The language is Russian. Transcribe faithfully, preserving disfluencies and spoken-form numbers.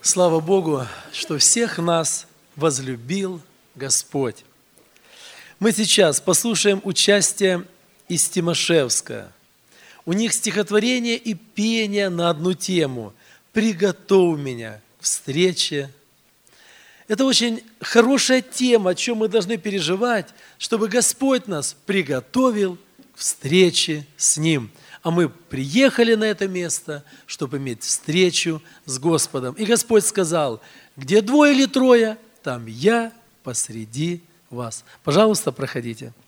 Слава Богу, что всех нас возлюбил Господь. Мы сейчас послушаем участие из Тимошевска. У них стихотворение и пение на одну тему «Приготовь меня к встрече». Это очень хорошая тема, о чем мы должны переживать, чтобы Господь нас приготовил к встрече с Ним. А мы приехали на это место, чтобы иметь встречу с Господом. И Господь сказал: где двое или трое, там я посреди вас. Пожалуйста, проходите.